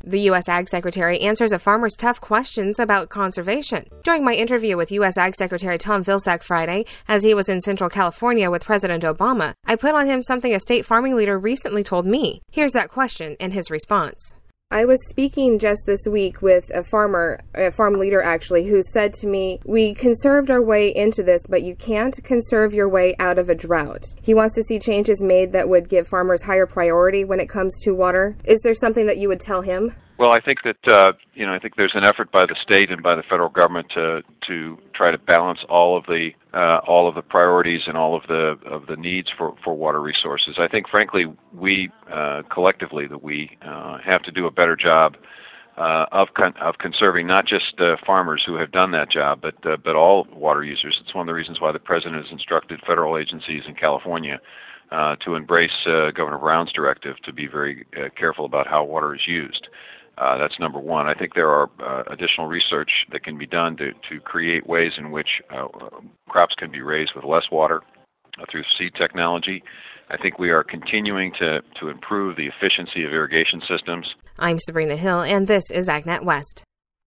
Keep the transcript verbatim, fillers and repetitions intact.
The U S Ag Secretary answers a farmer's tough questions about conservation. During my interview with U S Ag Secretary Tom Vilsack Friday, as he was in Central California with President Obama, I put on him something a state farming leader recently told me. Here's that question and his response. I was speaking just this week with a farmer, a farm leader actually, who said to me, we conserved our way into this, but you can't conserve your way out of a drought. He wants to see changes made that would give farmers higher priority when it comes to water. Is there something that you would tell him? Well, I think that, uh, you know, I think there's an effort by the state and by the federal government to to try to balance all of the uh, all of the priorities and all of the of the needs for, for water resources. I think, frankly, we uh, collectively that we uh, have to do a better job uh, of con- of conserving not just uh, farmers who have done that job, but uh, but all water users. It's one of the reasons why the president has instructed federal agencies in California uh, to embrace uh, Governor Brown's directive to be very uh, careful about how water is used. Uh, that's number one. I think there are uh, additional research that can be done to, to create ways in which uh, crops can be raised with less water uh, through seed technology. I think we are continuing to, to improve the efficiency of irrigation systems. I'm Sabrina Hill, and this is AgNet West.